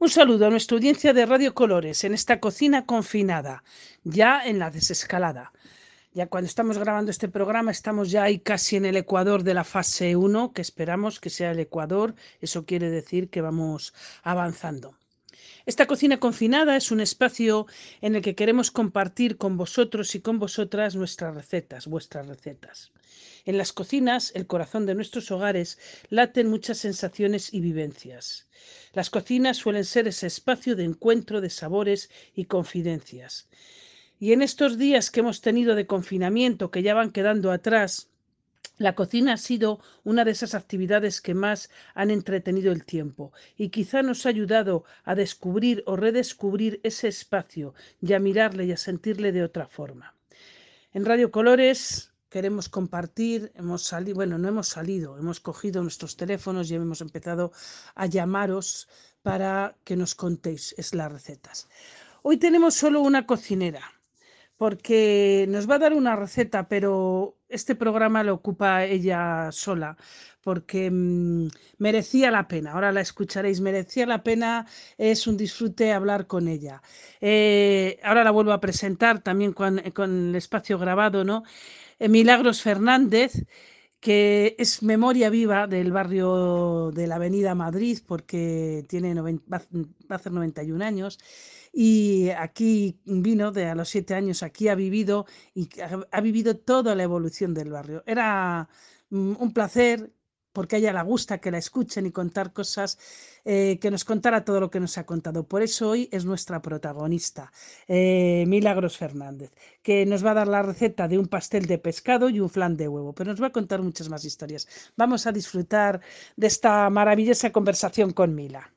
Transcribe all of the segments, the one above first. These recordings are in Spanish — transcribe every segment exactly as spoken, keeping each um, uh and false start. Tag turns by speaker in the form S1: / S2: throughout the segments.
S1: Un saludo a nuestra audiencia de Radio Colores en esta cocina confinada, ya en la desescalada. Ya cuando estamos grabando este programa estamos ya ahí casi en el ecuador de la fase uno, que esperamos que sea el ecuador. Eso quiere decir que vamos avanzando. Esta cocina confinada es un espacio en el que queremos compartir con vosotros y con vosotras nuestras recetas, vuestras recetas. En las cocinas, el corazón de nuestros hogares, laten muchas sensaciones y vivencias. Las cocinas suelen ser ese espacio de encuentro de sabores y confidencias. Y en estos días que hemos tenido de confinamiento, que ya van quedando atrás, la cocina ha sido una de esas actividades que más han entretenido el tiempo y quizá nos ha ayudado a descubrir o redescubrir ese espacio y a mirarle y a sentirle de otra forma. En Radio Colores queremos compartir, hemos salido, bueno, no hemos salido, hemos cogido nuestros teléfonos y hemos empezado a llamaros para que nos contéis las recetas. Hoy tenemos solo una cocinera, porque nos va a dar una receta, pero este programa lo ocupa ella sola, porque mmm, merecía la pena. Ahora la escucharéis, merecía la pena, es un disfrute hablar con ella. Eh, ahora la vuelvo a presentar también con, con el espacio grabado, ¿no? Eh, Milagros Fernández, que es memoria viva del barrio de la Avenida Madrid, porque tiene noventa, va a hacer noventa y un años, y aquí vino de a los siete años, aquí ha vivido y ha, ha vivido toda la evolución del barrio. Era mm, un placer, porque a ella le gusta que la escuchen y contar cosas, eh, que nos contara todo lo que nos ha contado. Por eso hoy es nuestra protagonista, eh, Milagros Fernández, que nos va a dar la receta de un pastel de pescado y un flan de huevo, pero nos va a contar muchas más historias. Vamos a disfrutar de esta maravillosa conversación con Mila.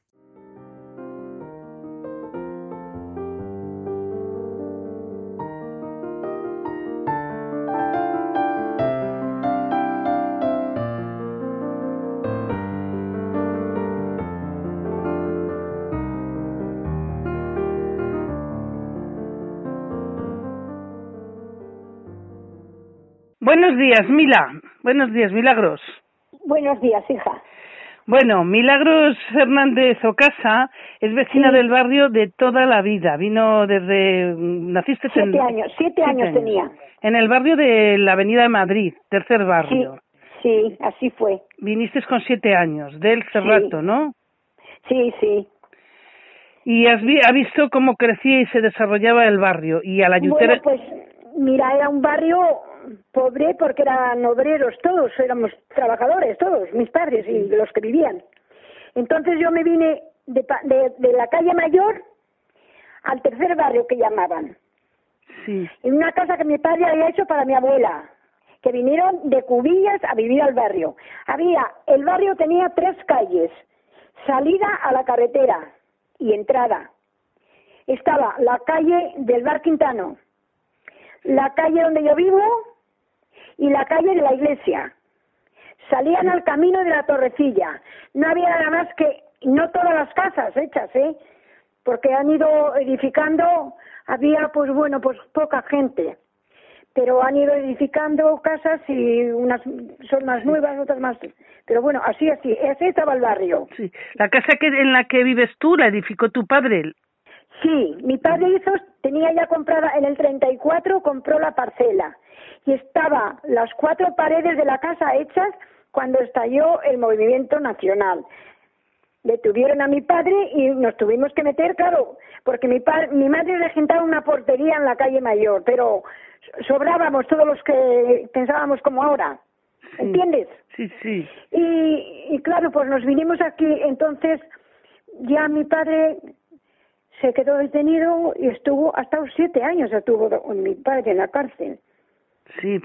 S1: Buenos días, Mila. Buenos días, Milagros.
S2: Buenos días, hija.
S1: Bueno, Milagros Fernández Ocasa es vecina sí. del barrio de toda la vida. Vino desde... Naciste
S2: siete
S1: en...
S2: años, siete, siete años, años tenía.
S1: En el barrio de la Avenida de Madrid, tercer barrio.
S2: Sí, sí, así fue.
S1: Viniste con siete años, del Cerrato,
S2: sí.
S1: ¿no?
S2: Sí, sí.
S1: Y has, vi, has visto cómo crecía y se desarrollaba el barrio. Y a la Yutera...
S2: Bueno, pues, mira, era un barrio pobre porque eran obreros todos, éramos trabajadores todos, mis padres y los que vivían. Entonces yo me vine de, de, de la calle Mayor al tercer barrio que llamaban.
S1: Sí.
S2: En una casa que mi padre había hecho para mi abuela, que vinieron de Cubillas a vivir al barrio. Había, el barrio tenía tres calles, salida a la carretera y entrada. Estaba la calle del Bar Quintano, la calle donde yo vivo y la calle de la iglesia. Salían al camino de la Torrecilla. No había nada más que, no todas las casas hechas, ¿eh? Porque han ido edificando, había pues bueno, pues poca gente. Pero han ido edificando casas y unas son más nuevas, otras más... Pero bueno, así, así, así estaba el barrio.
S1: Sí. ¿La casa que en la que vives tú la edificó tu padre?
S2: Sí, mi padre hizo, tenía ya comprada, en el treinta y cuatro compró la parcela y estaba las cuatro paredes de la casa hechas cuando estalló el movimiento nacional. Detuvieron a mi padre y nos tuvimos que meter, claro, porque mi padre, mi madre regentaba una portería en la calle Mayor, pero sobrábamos todos los que pensábamos como ahora,
S1: sí,
S2: ¿entiendes?
S1: Sí, sí.
S2: Y, y claro, pues nos vinimos aquí, entonces ya mi padre se quedó detenido y estuvo hasta los siete años estuvo mi padre en la cárcel.
S1: Sí.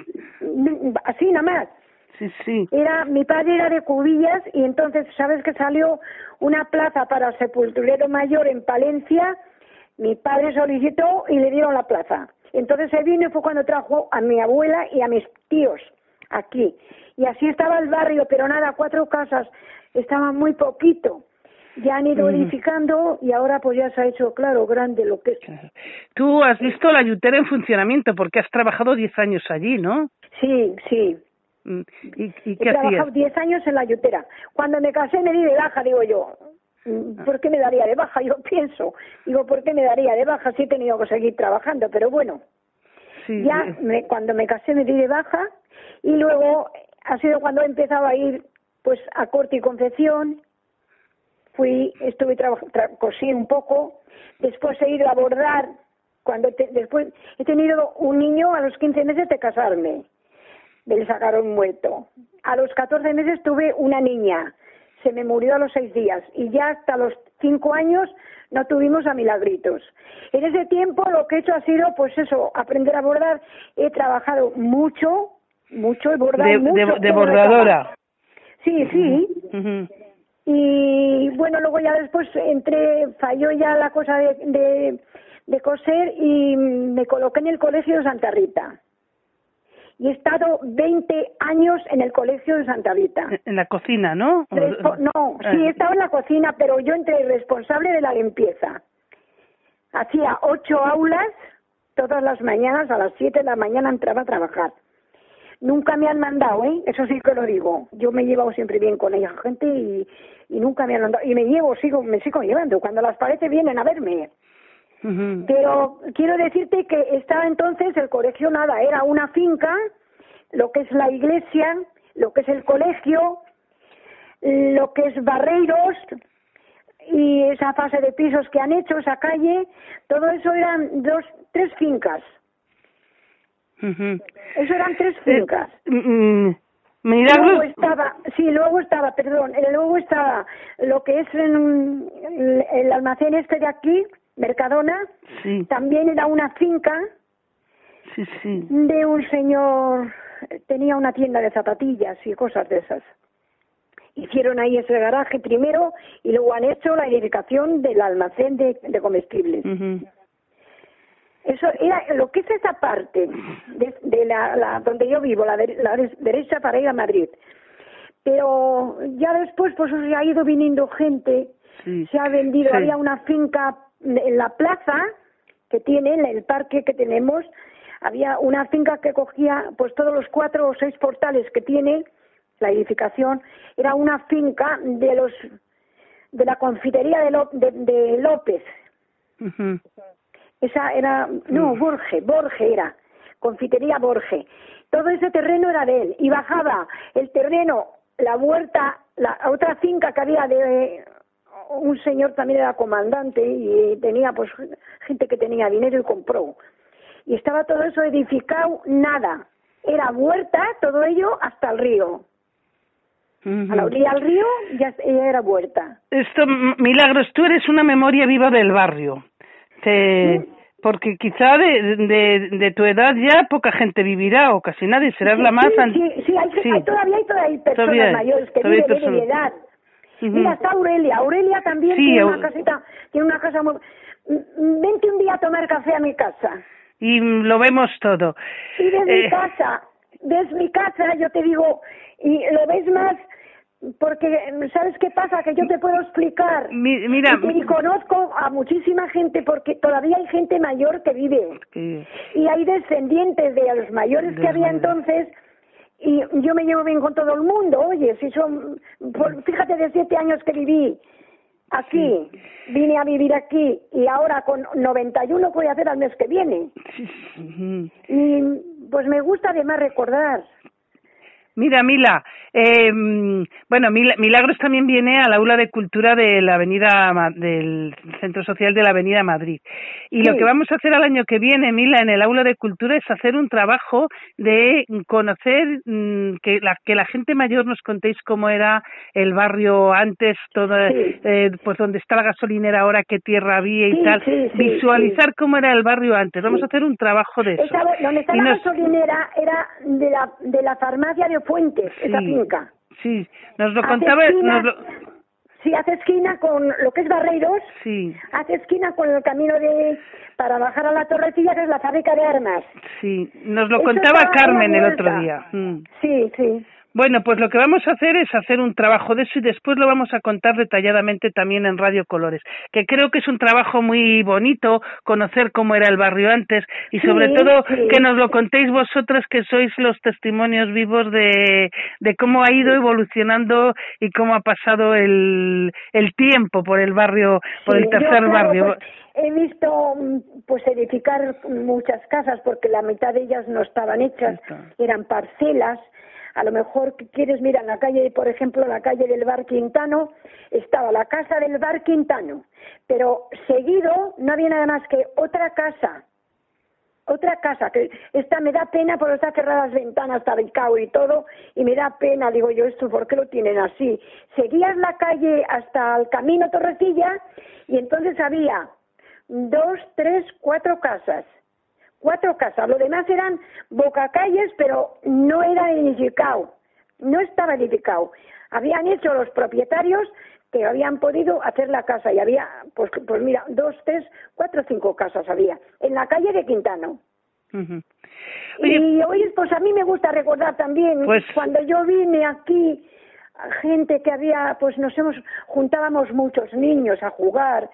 S2: Así nada más.
S1: Sí, sí.
S2: Era, mi padre era de Cubillas y entonces, ¿sabes que salió una plaza para sepulturero mayor en Palencia? Mi padre solicitó y le dieron la plaza. Entonces se vino y fue cuando trajo a mi abuela y a mis tíos aquí. Y así estaba el barrio, pero nada, cuatro casas, estaba muy poquito. Ya han ido edificando y ahora pues ya se ha hecho, claro, grande lo que es.
S1: Claro. Tú has visto la Yutera en funcionamiento porque has trabajado diez años allí, ¿no?
S2: Sí, sí.
S1: ¿Y, y qué
S2: He trabajado
S1: hacías?
S2: diez años en la Yutera. Cuando me casé me di de baja, digo yo. ¿Por qué me daría de baja? Yo pienso, digo, ¿por qué me daría de baja si he tenido que seguir trabajando? Pero bueno,
S1: sí,
S2: ya
S1: sí.
S2: me, cuando me casé me di de baja y luego ha sido cuando he empezado a ir pues a corte y confección, fui, estuve trabajando, tra cosí un poco, después he ido a bordar, cuando te, después he tenido un niño a los quince meses de casarme, me sacaron muerto. A los catorce meses tuve una niña, se me murió a los seis días y ya hasta los cinco años no tuvimos a Milagritos. En ese tiempo lo que he hecho ha sido pues eso, aprender a bordar, he trabajado mucho, mucho, he bordado
S1: de,
S2: mucho.
S1: De, de bordadora.
S2: Sí, sí.
S1: Uh-huh.
S2: Y bueno, luego ya después entré, falló ya la cosa de, de, de coser y me coloqué en el colegio de Santa Rita. Y he estado veinte años en el colegio de Santa Rita.
S1: En la cocina, ¿no?
S2: Respo no, sí, he estado en la cocina, pero yo entré responsable de la limpieza. Hacía ocho aulas, todas las mañanas, a las siete de la mañana entraba a trabajar. Nunca me han mandado, ¿eh? Eso sí que lo digo. Yo me he llevado siempre bien con ella, gente, y, y nunca me han mandado. Y me llevo, sigo, me sigo llevando. Cuando las parece vienen a verme. Uh-huh. Pero quiero decirte que estaba entonces el colegio, nada, era una finca, lo que es la iglesia, lo que es el colegio, lo que es Barreiros y esa fase de pisos que han hecho, esa calle, todo eso eran dos, tres fincas.
S1: Uh-huh.
S2: Eso eran tres fincas.
S1: Eh, mm, Milagros.
S2: Luego estaba, sí, luego estaba, perdón, luego estaba lo que es en, el, el almacén este de aquí, Mercadona,
S1: sí.
S2: También era una finca,
S1: sí, sí.
S2: De un señor, tenía una tienda de zapatillas y cosas de esas. Hicieron ahí ese garaje primero y luego han hecho la edificación del almacén de, de comestibles. Uh-huh. Eso era lo que es esa parte de, de la, la donde yo vivo, la, de, la derecha para ir a Madrid. Pero ya después pues ha ido viniendo gente, sí. Se ha vendido, sí. Había una finca en la plaza que tiene, en el parque que tenemos, había una finca que cogía pues todos los cuatro o seis portales que tiene la edificación, era una finca de los de la confitería de, Lo, de, de López. Uh-huh. Esa era, no, uh-huh. Borge, Borge era, confitería Borge. Todo ese terreno era de él y bajaba el terreno, la huerta, la otra finca que había de un señor también era comandante y tenía pues gente que tenía dinero y compró. Y estaba todo eso edificado, nada. Era huerta, todo ello hasta el río. Uh-huh. A la orilla del río ya, ya era huerta.
S1: Esto, Milagros, tú eres una memoria viva del barrio. Te... ¿Sí? Porque quizá de, de, de tu edad ya poca gente vivirá o casi nadie, serás
S2: sí,
S1: la más...
S2: Sí, sí, sí, hay, sí. Hay, todavía hay, todavía hay personas todavía, mayores que viven de mi edad. Uh-huh. Mira, está Aurelia. Aurelia también sí, tiene una casita, tiene una casa muy... Vente un día a tomar café a mi casa.
S1: Y lo vemos todo.
S2: Y desde eh... mi casa, desde mi casa, yo te digo, y lo ves más, porque, ¿sabes qué pasa? Que yo te puedo explicar.
S1: Mi, mira...
S2: Y, y conozco a muchísima gente, porque todavía hay gente mayor que vive. Sí. Y hay descendientes de los mayores de que había entonces... Y yo me llevo bien con todo el mundo, oye, si son, por, fíjate de siete años que viví aquí, sí. Vine a vivir aquí y ahora con noventa y uno voy a hacer al mes que viene. Sí. Uh-huh. Y pues me gusta además recordar.
S1: Mira, Mila, eh, bueno, Milagros también viene al aula de cultura de la avenida, del Centro Social de la Avenida Madrid. Y sí. Lo que vamos a hacer al año que viene, Mila, en el aula de cultura es hacer un trabajo de conocer, que la, que la gente mayor nos contéis cómo era el barrio antes, todo, sí. eh, pues donde está la gasolinera ahora, qué tierra había y sí, tal. Sí, sí, visualizar sí. cómo era el barrio antes. Vamos sí. a hacer un trabajo de eso.
S2: Esa, donde está y la nos... gasolinera era de la, de la farmacia de Fuentes, sí, esa finca.
S1: Sí, nos lo contaba...
S2: Esquina,
S1: nos lo...
S2: Sí, hace esquina con lo que es Barreiros,
S1: sí.
S2: Hace esquina con el camino de para bajar a la Torrecilla, que es la fábrica de armas.
S1: Sí, nos lo eso contaba Carmen el otro día. Mm.
S2: Sí, sí.
S1: Bueno, pues lo que vamos a hacer es hacer un trabajo de eso y después lo vamos a contar detalladamente también en Radio Colores, que creo que es un trabajo muy bonito, conocer cómo era el barrio antes y sobre
S2: Sí,
S1: todo
S2: sí,
S1: que nos lo contéis vosotros, que sois los testimonios vivos de, de cómo ha ido
S2: sí,
S1: evolucionando y cómo ha pasado el, el tiempo por el barrio, por el
S2: sí. Yo,
S1: tercer
S2: claro, pues
S1: barrio.
S2: he visto mm, pues edificar muchas casas porque la mitad de ellas no estaban hechas, eran parcelas. A lo mejor que quieres, mira, en la calle, por ejemplo, en la calle del Bar Quintano, estaba la casa del Bar Quintano, pero seguido no había nada más que otra casa, otra casa, que esta me da pena porque está cerradas las ventanas, tabicao y todo, y me da pena, digo yo, esto, ¿por qué lo tienen así? Seguías la calle hasta el Camino Torrecilla y entonces había dos, tres, cuatro casas. Cuatro casas, lo demás eran bocacalles, pero no era edificado, no estaba edificado. Habían hecho los propietarios que habían podido hacer la casa y había, pues, pues mira, dos, tres, cuatro, cinco casas había, en la calle de Quintano. Uh-huh. Oye, y oye, pues a mí me gusta recordar también, pues, cuando yo vine aquí, gente que había, pues nos hemos, juntábamos muchos niños a jugar,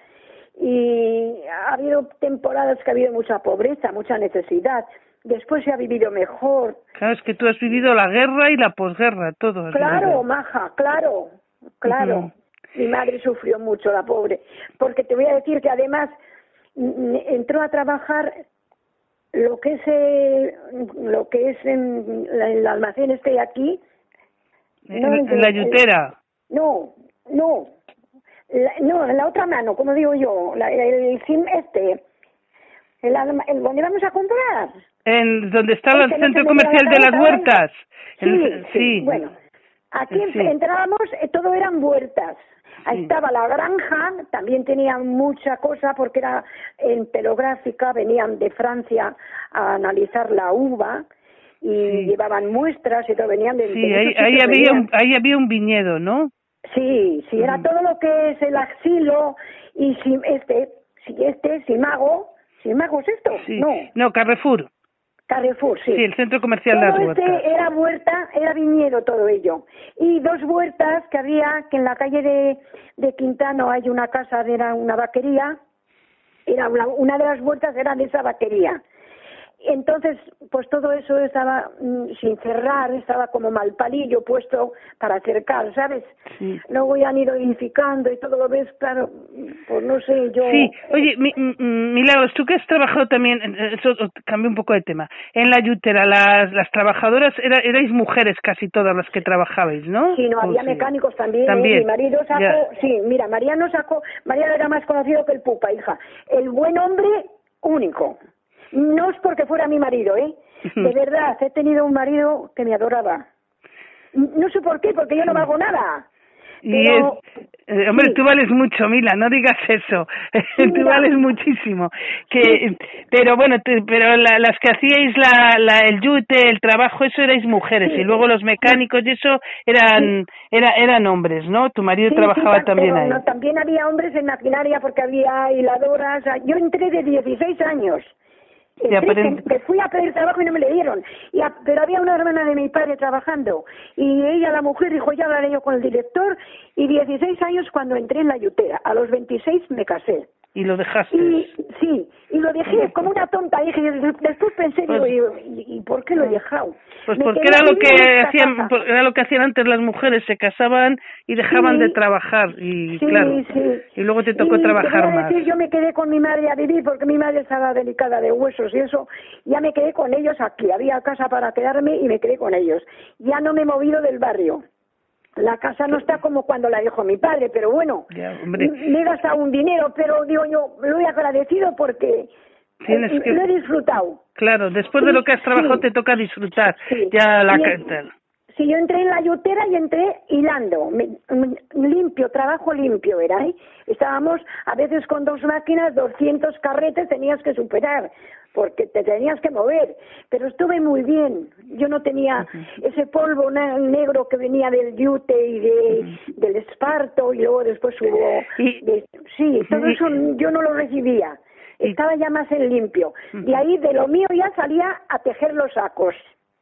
S2: y ha habido temporadas que ha habido mucha pobreza, mucha necesidad. Después se ha vivido mejor.
S1: Claro, es que tú has vivido la guerra y la posguerra, todo.
S2: Claro,
S1: vivido.
S2: Maja, claro, claro. Uh-huh. Mi madre sufrió mucho, la pobre, porque te voy a decir que además entró a trabajar lo que es eh, lo que es en la, el almacén este de aquí.
S1: ¿En, no, en la yutera?
S2: El, no, no. La, no, en la otra mano, como digo yo, la, el, el sim este, el, el donde vamos a comprar.
S1: En donde está el centro comercial de las huertas.
S2: Sí, el, sí, sí, bueno, aquí sí. entrábamos, todo eran huertas. Ahí sí. Estaba la granja, también tenían mucha cosa porque era en pelográfica, venían de Francia a analizar la uva y sí. llevaban muestras y todo, venían de...
S1: Sí,
S2: de
S1: ahí, ahí, había un, ahí había un viñedo, ¿no?
S2: Sí, sí, era todo lo que es el axilo y si este, si este, Simago, ¿Simago es esto?
S1: Sí.
S2: No.
S1: No, Carrefour.
S2: Carrefour, sí.
S1: Sí, el centro comercial
S2: todo
S1: Las Huertas.
S2: Este era huerta, era viñedo todo ello. Y dos huertas que había, que en la calle de, de Quintano hay una casa, era una vaquería, era una, una de las huertas era de esa vaquería. Entonces, pues todo eso estaba mmm, sin cerrar, estaba como mal palillo puesto para cercar, ¿sabes? Sí. Luego ya han ido edificando y todo lo ves, claro, pues no sé, yo...
S1: Sí, oye, mi, mi, Milagros, tú que has trabajado también, eso cambia un poco de tema, en la yutera, las, las trabajadoras, era, erais mujeres casi todas las que trabajabais, ¿no?
S2: Sí, no, había
S1: sí?
S2: mecánicos también,
S1: ¿También?
S2: ¿eh? Mi marido sacó,
S1: ya.
S2: Sí, mira, Mariano sacó, Mariano era más conocido que el Pupa, hija, el buen hombre único. No es porque fuera mi marido, ¿eh? De verdad, he tenido un marido que me adoraba. No sé por qué, porque yo no valgo nada.
S1: Y
S2: pero,
S1: es, eh, hombre, sí. Tú vales mucho, Mila, no digas eso. Sí, tú mira. Vales muchísimo. Que, sí. Pero bueno, te, pero la, las que hacíais la, la, el yute, el trabajo, eso erais mujeres. Sí. Y luego los mecánicos y eso eran, sí. era, eran hombres, ¿no? Tu marido
S2: sí,
S1: trabajaba
S2: sí,
S1: también
S2: pero
S1: ahí.
S2: No, también había hombres en maquinaria porque había hiladoras. Yo entré de dieciséis años. Entré, que, que fui a pedir trabajo y no me le dieron, y a, pero había una hermana de mi padre trabajando y ella, la mujer, dijo, ya hablaré yo con el director, y dieciséis años cuando entré en la yutera, a los veintiséis me casé.
S1: ¿Y lo dejaste?
S2: Y, sí, y lo dejé como una tonta, dije, después pensé, pues, digo, ¿y, ¿y por qué lo he dejado?
S1: Pues me porque era lo que hacían, era lo que hacían antes las mujeres, se casaban y dejaban sí, de trabajar, y
S2: sí,
S1: claro,
S2: sí.
S1: y luego te tocó
S2: y
S1: trabajar
S2: te voy a
S1: más.
S2: Decir, yo me quedé con mi madre a vivir porque mi madre estaba delicada de huesos y eso, ya me quedé con ellos aquí, había casa para quedarme y me quedé con ellos. Ya no me he movido del barrio. La casa no está como cuando la dejó mi padre, pero bueno, ya, me he gastado un dinero, pero digo yo, lo he agradecido porque
S1: Tienes
S2: eh,
S1: que...
S2: lo he disfrutado.
S1: Claro, después sí, de lo que has trabajado sí, te toca disfrutar. Sí. Ya la
S2: el, Sí, yo entré en la yutera y entré hilando, me, me, limpio, trabajo limpio era, ¿eh? Estábamos a veces con dos máquinas, doscientos carretes tenías que superar, porque te tenías que mover, pero estuve muy bien, yo no tenía uh-huh. ese polvo ne- negro que venía del yute y de, uh-huh. del esparto, y luego después hubo,
S1: ¿Y?
S2: De, sí, todo eso yo no lo recibía, estaba ya más en limpio, uh-huh. y ahí de lo mío ya salía a tejer los sacos.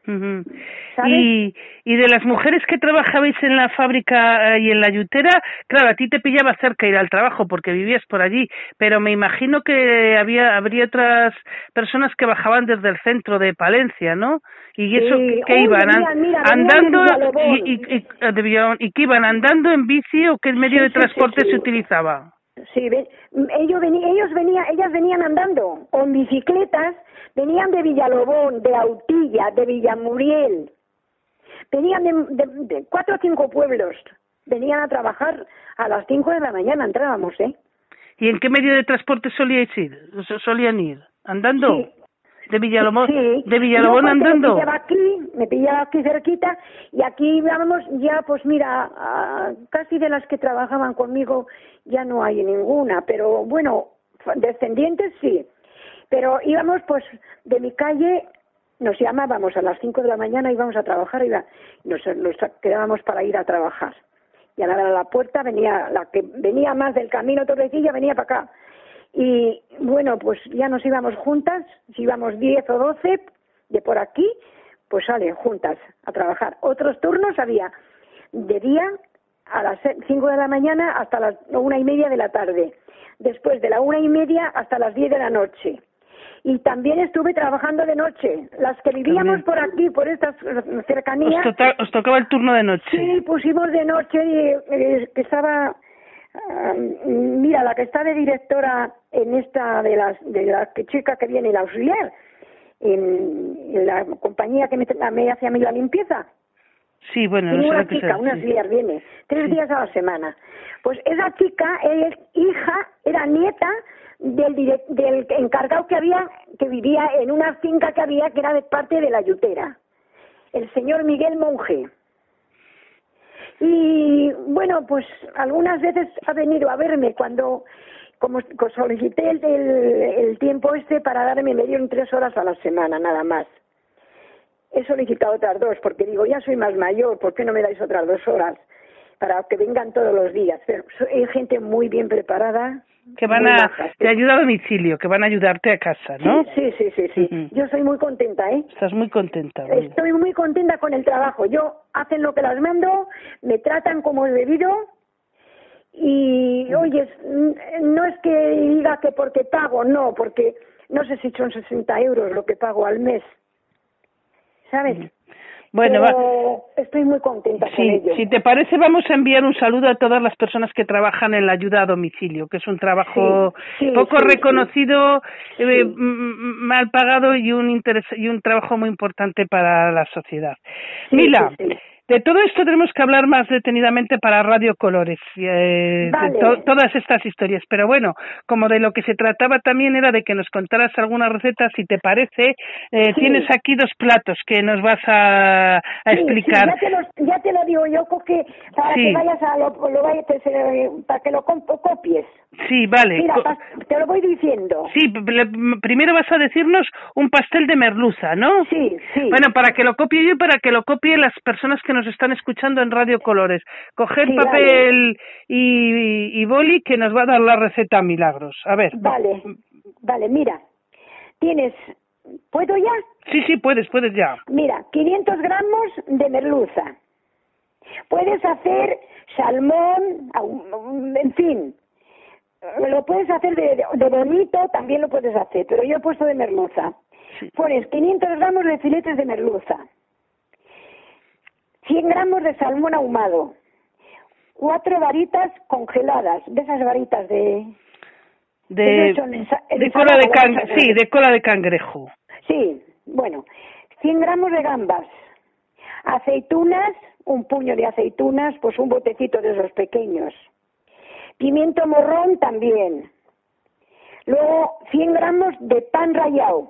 S3: Uh-huh. Y, y de las mujeres que trabajabais en la fábrica y en la yutera, claro, a ti te pillaba cerca ir al trabajo porque vivías por allí, pero me imagino que había habría otras personas que bajaban desde el centro de Palencia, ¿no? Y
S2: Sí.
S3: eso que, que
S2: Uy,
S3: iban
S2: venían, mira,
S3: andando
S2: venían
S3: y, y, y, de Villalobón, y que iban andando en bici o qué medio
S2: sí,
S3: de transporte
S2: sí, sí,
S3: se
S2: sí.
S3: utilizaba.
S2: Sí, ven, ellos, vení, ellos venían, ellas venían andando o en bicicletas, venían de Villalobón, de Autilla, de Villamuriel, venían de, de, de cuatro o cinco pueblos, venían a trabajar a las cinco de la mañana, entrábamos, ¿eh?
S3: ¿Y en qué medio de transporte solíais ir? ¿Solían ir? ¿Andando?
S2: Sí.
S3: ¿De Villalobón,
S2: sí,
S3: de Villalobón
S2: yo, pues,
S3: andando?
S2: Me pillaba aquí, me pillaba aquí cerquita y aquí íbamos ya, pues mira, a, casi de las que trabajaban conmigo ya no hay ninguna, pero bueno, descendientes sí. Pero íbamos pues de mi calle, nos llamábamos a las cinco de la mañana, íbamos a trabajar y nos, nos quedábamos para ir a trabajar. Y a la, a la puerta venía, la que venía más del camino Torrecilla venía para acá. Y bueno, pues ya nos íbamos juntas, si íbamos diez o doce de por aquí, pues salen juntas a trabajar. Otros turnos había de día a las cinco de la mañana hasta las una y media de la tarde, después de la una y media hasta las diez de la noche. Y también estuve trabajando de noche, las que vivíamos también por aquí, por estas cercanías.
S3: ¿Os, to os tocaba el turno de noche?
S2: Sí, pusimos de noche, y, eh, que estaba... Uh, mira, la que está de directora en esta de las de la que chica que viene, la auxiliar, en, en la compañía que me, me hace a mí la limpieza.
S3: Sí, bueno,
S2: tiene
S3: no sé
S2: una
S3: lo que
S2: chica,
S3: sea,
S2: una
S3: sí.
S2: auxiliar viene tres
S3: sí.
S2: días a la semana. Pues esa chica, ella es hija, era nieta del, direct, del encargado que había, que vivía en una finca que había que era de parte de la yutera, el señor Miguel Monge. Y bueno, pues algunas veces ha venido a verme cuando, como solicité el, el, el tiempo este para darme, me dieron tres horas a la semana, nada más. He solicitado otras dos, porque digo, ya soy más mayor, ¿por qué no me dais otras dos horas? Para que vengan todos los días. Pero hay gente muy bien preparada.
S3: Que van a, baja, te sí. ayuda a domicilio, que van a ayudarte a casa, ¿no?
S2: Sí, sí, sí, sí. sí. Uh-huh. Yo soy muy contenta, ¿eh?
S3: Estás muy contenta. ¿Vale?
S2: Estoy muy contenta con el trabajo. Yo hacen lo que las mando, me tratan como es debido y, uh-huh. oye, no es que diga que porque pago, no, porque no sé si son sesenta euros lo que pago al mes, ¿sabes? Uh-huh.
S3: Bueno,
S2: Pero va. Estoy muy contenta
S3: sí,
S2: con ello.
S3: Si te parece, vamos a enviar un saludo a todas las personas que trabajan en la ayuda a domicilio, que es un trabajo sí, sí, poco sí, reconocido, sí. Eh, sí. mal pagado y un interés, y un trabajo muy importante para la sociedad.
S2: Sí,
S3: Mila,
S2: sí, sí.
S3: de todo esto tenemos que hablar más detenidamente para Radio Colores, eh,
S2: vale.
S3: de to todas estas historias. Pero bueno, como de lo que se trataba también era de que nos contaras alguna receta, si te parece, eh, sí. tienes aquí dos platos que nos vas a, a
S2: sí,
S3: explicar.
S2: Sí, ya, te lo, ya te lo digo yo, que para sí. que vayas a lo, lo vayas, para que lo copies.
S3: Sí, vale.
S2: Mira, te lo voy diciendo.
S3: Sí, primero vas a decirnos un pastel de merluza, ¿no?
S2: Sí, sí.
S3: Bueno, para que lo copie yo y para que lo copie las personas que nos están escuchando en Radio Colores. Coger sí, papel vale. y, y boli que nos va a dar la receta Milagros. A ver.
S2: Vale, vale, mira. Tienes... ¿Puedo ya?
S3: Sí, sí, puedes, puedes ya.
S2: Mira, quinientos gramos de merluza. Puedes hacer salmón, en fin... Lo puedes hacer de, de bonito, también lo puedes hacer, pero yo he puesto de merluza. Sí. Pones quinientos gramos de filetes de merluza, cien gramos de salmón ahumado, cuatro varitas congeladas, de esas varitas de...
S3: De, de, de cola de cangrejo, sí, de cola de cangrejo.
S2: Sí, bueno, cien gramos de gambas, aceitunas, un puño de aceitunas, pues un botecito de esos pequeños. Pimiento morrón también. Luego cien gramos de pan rallado.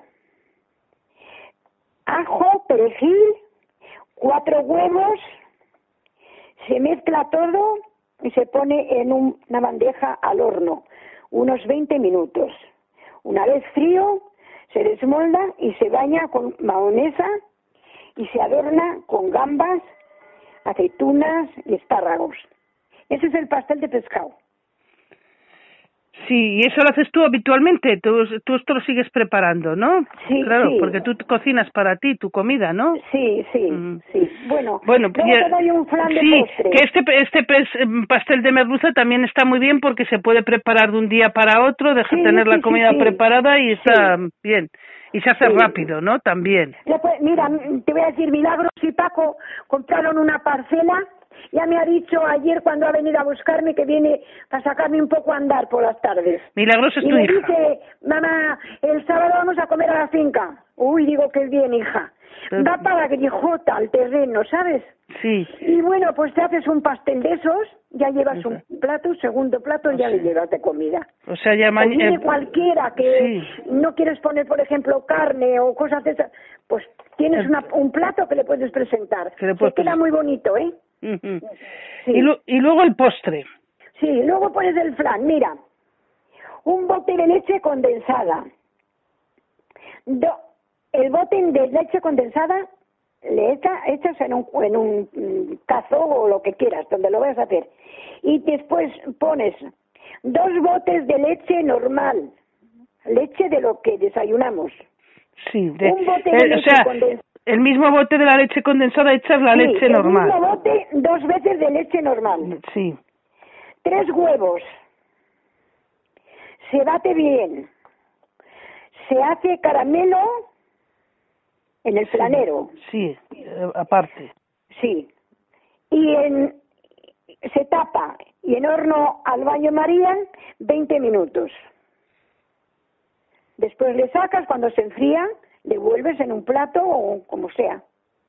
S2: Ajo, perejil, cuatro huevos. Se mezcla todo y se pone en un, una bandeja al horno. Unos veinte minutos. Una vez frío, se desmolda y se baña con mayonesa y se adorna con gambas, aceitunas y espárragos. Ese es el pastel de pescado.
S3: Sí, y eso lo haces tú habitualmente, tú, tú esto lo sigues preparando, ¿no?
S2: Sí,
S3: claro,
S2: sí.
S3: porque tú cocinas para ti tu comida, ¿no?
S2: Sí, sí,
S3: Mm.
S2: sí. Bueno,
S3: Bueno,
S2: luego
S3: ya-
S2: te doy un flan de
S3: sí,
S2: postre.
S3: que este este pes- pastel de merluza también está muy bien porque se puede preparar de un día para otro, deja
S2: Sí,
S3: tener la
S2: sí, sí,
S3: comida
S2: sí.
S3: preparada y está
S2: Sí,
S3: bien. Y se hace
S2: sí.
S3: rápido, ¿no? También.
S2: Le puede- mira, te voy a decir, Milagros y Paco compraron una parcela. Ya me ha dicho ayer cuando ha venido a buscarme que viene para sacarme un poco a andar por las tardes.
S3: Milagros es
S2: Y
S3: tu
S2: me
S3: hija.
S2: dice, mamá, el sábado vamos a comer a la finca. Uy, digo que bien, hija.
S3: Pero-
S2: Va para Grijota, al terreno, ¿sabes?
S3: Sí.
S2: Y bueno, pues te haces un pastel de esos, ya llevas un plato, segundo plato, ya le llevas de comida.
S3: O sea, ya
S2: O
S3: mañana...
S2: viene cualquiera que no quieres poner, por ejemplo, carne o cosas de esas, pues tienes
S3: El-
S2: una, un plato que le puedes presentar.
S3: Que le puedes
S2: Se queda
S3: presentar.
S2: muy bonito, ¿eh?
S3: Ujú.
S2: Sí.
S3: y, lu- y luego el postre.
S2: Sí, luego pones el flan, mira, un bote de leche condensada. Do- el bote de leche condensada le echa, echas en un, en un mm, cazo o lo que quieras, donde lo vayas a hacer. Y después pones dos botes de leche normal, leche de lo que desayunamos.
S3: Sí, de,
S2: Un bote de
S3: eh, o
S2: leche
S3: sea,
S2: condensada.
S3: el mismo bote de la leche condensada echas la
S2: Sí,
S3: leche
S2: el
S3: normal.
S2: mismo bote, dos veces de leche normal.
S3: Sí,
S2: Tres huevos. Se bate bien. Se hace caramelo en el flanero.
S3: sí, eh, aparte.
S2: Sí. Y en, se tapa y en horno al baño María veinte minutos. Después le sacas, cuando se enfría, le vuelves en un plato o como sea.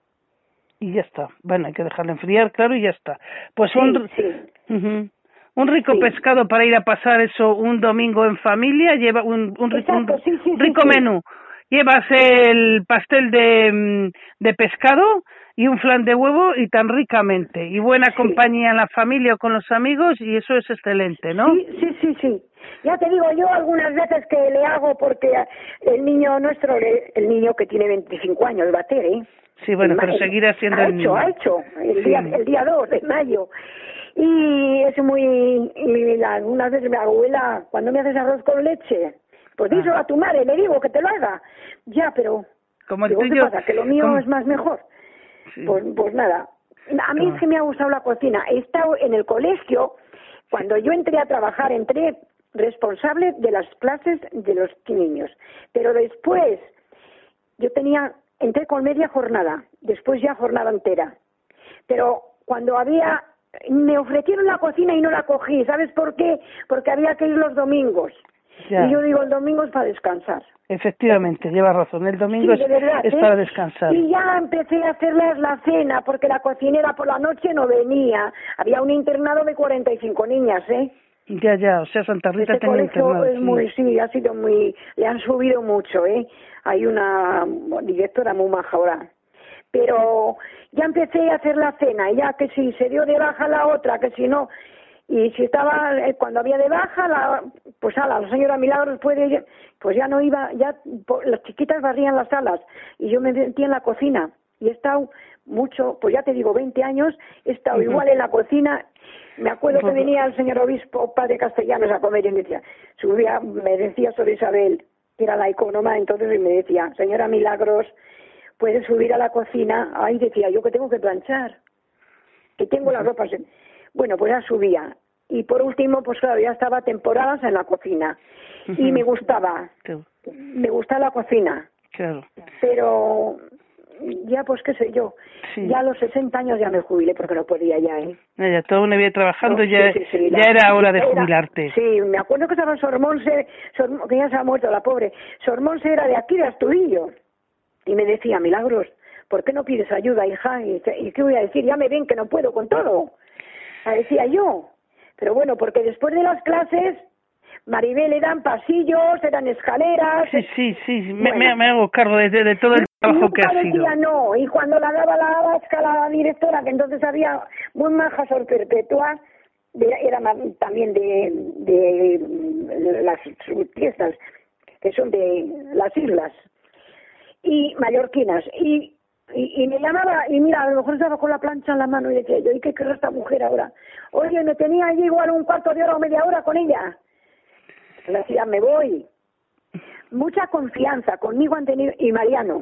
S3: Y ya está. Bueno, hay que dejarlo enfriar, claro, y ya está. Pues
S2: Sí,
S3: un,
S2: sí.
S3: ujú. un rico
S2: Sí.
S3: pescado para ir a pasar eso un domingo en familia, lleva un, un, rico- un-
S2: Exacto, sí, sí,
S3: un
S2: sí,
S3: rico
S2: sí.
S3: menú. Llevas el pastel de, mm, de pescado y un flan de huevo y tan ricamente. Y buena
S2: Sí.
S3: compañía en la familia o con los amigos y eso es excelente, ¿no?
S2: Sí, sí, sí, sí. Ya te digo, yo algunas veces que le hago porque el niño nuestro, le- el niño que tiene veinticinco años, va a ser, ¿eh?
S3: Sí, bueno,
S2: En
S3: pero
S2: mayo.
S3: seguirá siendo
S2: ha
S3: el
S2: hecho,
S3: niño.
S2: ha hecho, el
S3: Sí.
S2: día el día dos de mayo. Y es muy, y la- algunas veces mi abuela, cuando me haces arroz con leche, pues díselo
S3: Ah.
S2: a tu madre, le digo que te lo haga. Ya, pero,
S3: Como el
S2: digo, ¿qué
S3: tuyo,
S2: pasa? Que lo mío
S3: como-
S2: es más mejor.
S3: Sí.
S2: Pues, pues nada. A mí
S3: Ah.
S2: es que me ha gustado la cocina. He estado en el colegio, cuando yo entré a trabajar, entré responsable de las clases de los niños. Pero después, yo tenía, entré con media jornada, después ya jornada entera. Pero cuando había, me ofrecieron la cocina y no la cogí. ¿Sabes por qué? Porque había que ir los domingos.
S3: Ya.
S2: Y yo digo, el domingo es para descansar.
S3: Efectivamente, llevas razón. El domingo
S2: Sí,
S3: es,
S2: de verdad,
S3: es
S2: ¿eh?
S3: para descansar.
S2: Y ya empecé a hacerles la cena, porque la cocinera por la noche no venía. Había un internado de cuarenta y cinco niñas, ¿eh?
S3: Ya, ya, o sea, Santa Rita
S2: Este
S3: tenía
S2: colegio
S3: internado,
S2: es
S3: sí.
S2: muy, sí, ha sido muy, le han subido mucho, ¿eh? Hay una directora muy maja ahora. Pero ya empecé a hacer la cena, y ya que si se dio de baja la otra, que si no, y si estaba, eh, cuando había de baja, la, pues ala, la señora Milagros puede, pues ya no iba, ya po- las chiquitas barrían las salas, y yo me metí en la cocina, y he estado mucho, pues ya te digo, veinte años, he estado
S3: Ujú.
S2: igual en la cocina. Me acuerdo que
S3: Pues-
S2: venía el señor obispo, padre Castellanos, a comer y me decía, subía, me decía Sor Isabel, que era la icónoma entonces, y me decía, señora Milagros, puede subir a la cocina. Ahí decía yo que tengo que planchar, que tengo las ropas. en- Bueno, pues ya subía. Y por último, pues claro, ya estaba temporadas en la cocina. Y
S3: Ujú.
S2: me gustaba,
S3: Te-
S2: me gusta la cocina.
S3: Claro.
S2: Pero ya pues qué sé yo,
S3: Sí.
S2: ya a los sesenta años ya me jubilé porque no podía ya, ¿eh?
S3: Ya, ya, toda una vida trabajando,
S2: No,
S3: ya,
S2: sí, sí, sí,
S3: ya
S2: la-
S3: era hora de
S2: era-
S3: jubilarte.
S2: Sí, me acuerdo que estaba Sor Monse, Sor- que ya se ha muerto la pobre. Sor Monse era de aquí, de Astudillo. Y me decía, Milagros, ¿por qué no pides ayuda, hija? Y, y ¿qué voy a decir? Ya me ven que no puedo con todo. La decía yo. Pero bueno, porque después de las clases, Maribel eran pasillos, eran escaleras.
S3: Sí, sí, sí, me,
S2: Bueno.
S3: me, me hago cargo de, de, de todo el
S2: Y
S3: trabajo que
S2: nunca
S3: ha sido.
S2: decía no, y cuando la daba la vasca la directora, que entonces había muy maja Sor Perpetua, de- era ma- también de, de las fiestas, que son de las islas, y mallorquinas, y, y, y me llamaba, y mira, a lo mejor estaba con la plancha en la mano y decía yo, ¿y qué querrá esta mujer ahora? Oye, me tenía allí igual un cuarto de hora o media hora con ella. Le decía, me voy. Mucha confianza conmigo han tenido, y Mariano.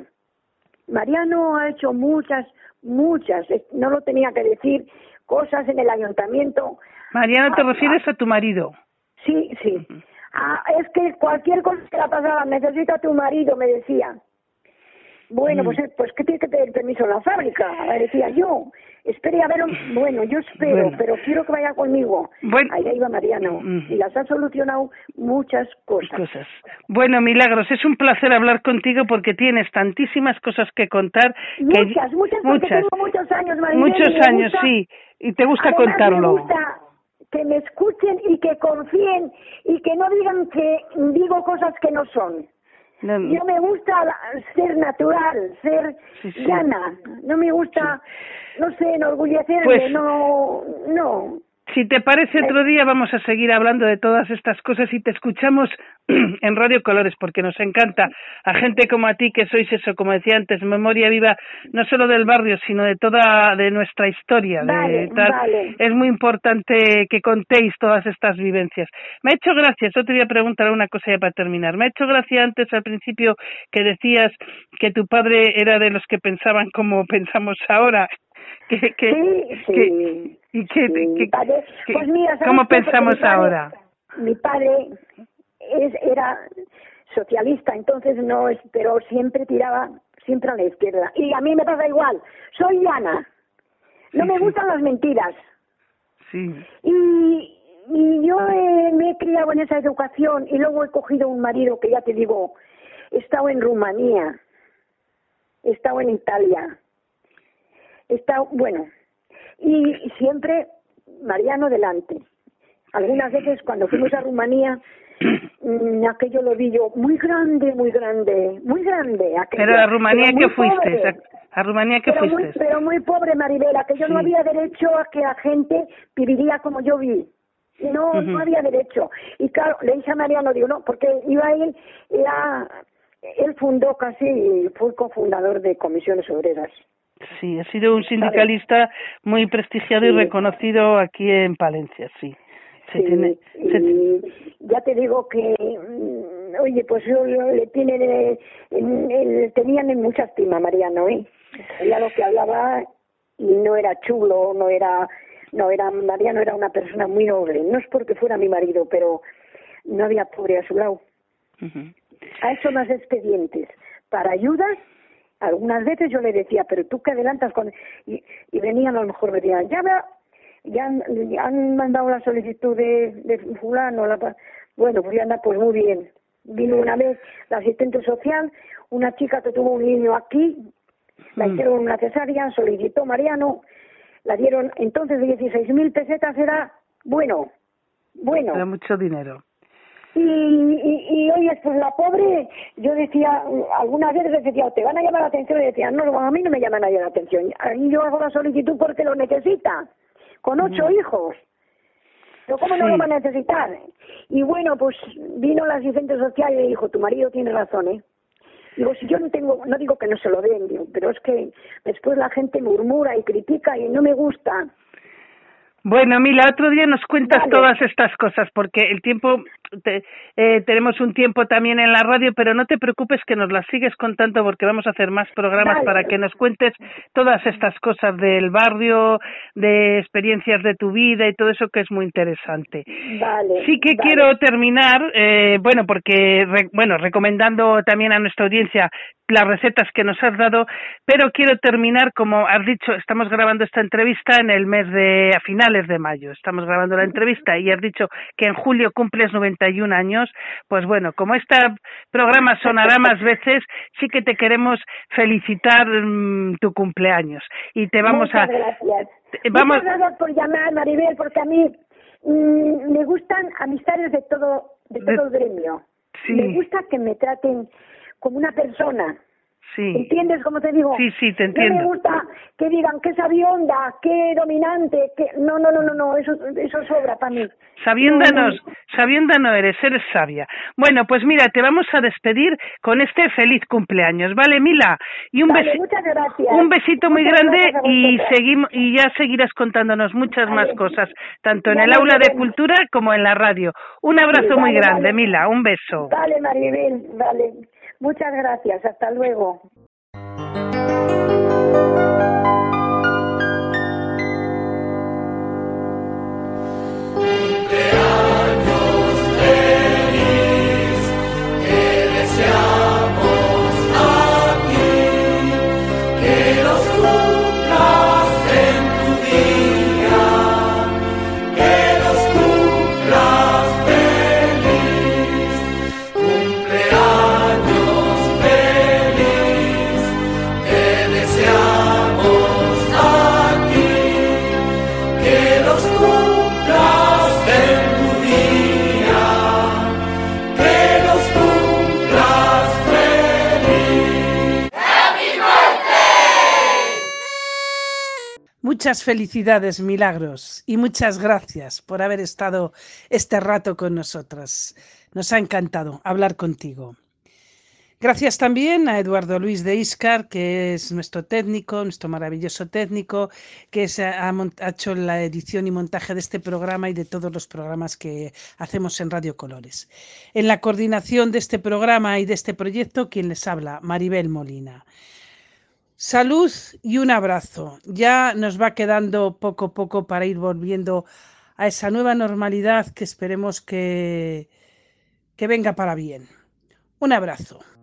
S2: Mariano ha hecho muchas, muchas, no lo tenía que decir, cosas en el ayuntamiento.
S3: Mariano, ¿te
S2: Ah,
S3: refieres
S2: ah,
S3: a tu marido?
S2: Sí, sí. Uh-huh. Ah, es que cualquier cosa que la pasaba, necesito a tu marido, me decía. Bueno, mm. pues, pues ¿qué tiene que pedir permiso en la fábrica? Le decía yo. Espere a ver, bueno, yo espero, bueno. pero quiero que vaya conmigo. Bueno. Allá iba Mariano, mm. y las ha solucionado muchas cosas.
S3: cosas. Bueno, Milagros, es un placer hablar contigo porque tienes tantísimas cosas que contar.
S2: Muchas,
S3: que...
S2: muchas, porque
S3: muchas.
S2: tengo muchos años, Maribel.
S3: Muchos años, gusta, sí, y te gusta
S2: además,
S3: contarlo.
S2: Me gusta que me escuchen y que confíen y que no digan que digo cosas que no son. No, no. Yo me gusta ser natural, ser sí, sí. llana. No me gusta, sí. no sé, enorgullecerme, pues, no, no.
S3: Si te parece, otro día vamos a seguir hablando de todas estas cosas y te escuchamos en Radio Colores, porque nos encanta a gente como a ti, que sois eso, como decía antes, memoria viva, no solo del barrio, sino de toda de nuestra historia.
S2: Vale,
S3: de tal.
S2: Vale.
S3: Es muy importante que contéis todas estas vivencias. Me ha hecho gracia, yo te voy a preguntar una cosa ya para terminar. Me ha hecho gracia antes, al principio, que decías que tu padre era de los que pensaban como pensamos ahora. Que, que,
S2: sí, sí.
S3: Que, y que,
S2: sí,
S3: que,
S2: padre,
S3: que,
S2: pues mira,
S3: ¿cómo
S2: qué?
S3: pensamos
S2: mi padre,
S3: ahora?
S2: Mi padre es, era socialista, entonces no, pero siempre tiraba siempre a la izquierda. Y a mí me pasa igual. Soy llana. No sí, me gustan sí. las mentiras.
S3: Sí.
S2: Y, y yo eh, me he criado en esa educación y luego he cogido un marido que ya te digo, he estado en Rumanía, he estado en Italia. Está bueno, y siempre Mariano delante. Algunas veces cuando fuimos a Rumanía, aquello lo vi yo, muy grande, muy grande, muy grande. Aquello,
S3: pero a Rumanía que fuiste, a, a Rumanía que
S2: pero
S3: fuiste.
S2: Muy, pero muy pobre, Maribel, que yo sí. no había derecho a que la gente viviría como yo vi. No, uh-huh. no había derecho. Y claro, le dije a Mariano, digo, no, porque iba él, era, él fundó casi, fue cofundador de Comisiones Obreras.
S3: Sí, ha sido un sindicalista muy prestigiado sí. y reconocido aquí en Palencia, sí. Se
S2: sí,
S3: tiene,
S2: y
S3: se...
S2: ya te digo que, oye, pues yo, yo le tienen, eh, en, en, tenían en mucha estima Mariano, ¿eh? Era lo que hablaba y no era chulo, no era, no era, Mariano era una persona muy noble. No es porque fuera mi marido, pero no había pobre a su lado. Uh-huh. Ha hecho más expedientes para ayudas. Algunas veces yo le decía, pero tú que adelantas con... Y, y venían, a lo mejor me decían, ya, ya, han, ya han mandado la solicitud de, de fulano. La, bueno, pues ya anda, pues muy bien. Vino una vez la asistente social, una chica que tuvo un niño aquí, la hicieron una cesárea, solicitó Mariano, la dieron, entonces dieciséis mil pesetas era bueno, bueno.
S3: Era mucho dinero.
S2: Y, y, y oye, pues la pobre, yo decía, algunas veces decía, te van a llamar la atención, y decía, no, a mí no me llaman nadie la atención, ahí yo hago la solicitud porque lo necesita, con ocho mm. hijos, pero ¿cómo sí. no lo van a necesitar? Y bueno, pues vino la asistente social y le dijo, tu marido tiene razón, ¿eh? Digo, si yo no tengo, no digo que no se lo den, digo, pero es que después la gente murmura y critica y no me gusta.
S3: Bueno, Mila, otro día nos cuentas
S2: Vale.
S3: todas estas cosas, porque el tiempo, te, eh, tenemos un tiempo también en la radio, pero no te preocupes que nos las sigues contando porque vamos a hacer más programas
S2: Vale.
S3: para que nos cuentes todas estas cosas del barrio, de experiencias de tu vida y todo eso que es muy interesante.
S2: Vale.
S3: Sí que
S2: vale.
S3: quiero terminar, eh, bueno, porque, re, bueno, recomendando también a nuestra audiencia las recetas que nos has dado, pero quiero terminar, como has dicho, estamos grabando esta entrevista en el mes de, a finales de mayo, estamos grabando la entrevista y has dicho que en julio cumples noventa y un años, pues bueno, como este programa sonará más veces, sí que te queremos felicitar mmm, tu cumpleaños y te vamos
S2: Muchas
S3: a...
S2: gracias.
S3: Vamos...
S2: Muchas gracias por llamar, Maribel, porque a mí mmm, me gustan amistades de todo, de todo de... el gremio.
S3: Sí.
S2: Me gusta que me traten como una persona.
S3: Sí.
S2: ¿Entiendes cómo te digo?
S3: Sí, sí, te entiendo.
S2: No me gusta que digan que sabionda, que dominante, que... No, no, no, no, no, eso, eso sobra para mí.
S3: Sabionda
S2: no,
S3: no, sabionda no eres, eres sabia. Bueno, pues mira, te vamos a despedir con este feliz cumpleaños, ¿vale, Mila? Y un,
S2: vale,
S3: besi
S2: muchas gracias.
S3: un besito muy
S2: muchas
S3: grande y
S2: vosotras.
S3: seguimos y ya seguirás contándonos muchas
S2: Vale.
S3: más cosas, tanto en
S2: Ya
S3: el
S2: nos
S3: aula de
S2: veremos.
S3: cultura como en la radio. Un abrazo
S2: Sí,
S3: muy
S2: vale,
S3: grande,
S2: vale.
S3: Mila, un beso.
S2: Vale, Maribel, vale. Muchas gracias, hasta luego.
S1: Muchas felicidades, Milagros, y muchas gracias por haber estado este rato con nosotras. Nos ha encantado hablar contigo. Gracias también a Eduardo Luis de Iscar, que es nuestro técnico, nuestro maravilloso técnico, que se ha, ha hecho la edición y montaje de este programa y de todos los programas que hacemos en Radio Colores. En la coordinación de este programa y de este proyecto, quien les habla, Maribel Molina. Salud y un abrazo. Ya nos va quedando poco a poco para ir volviendo a esa nueva normalidad que esperemos que, que venga para bien. Un abrazo.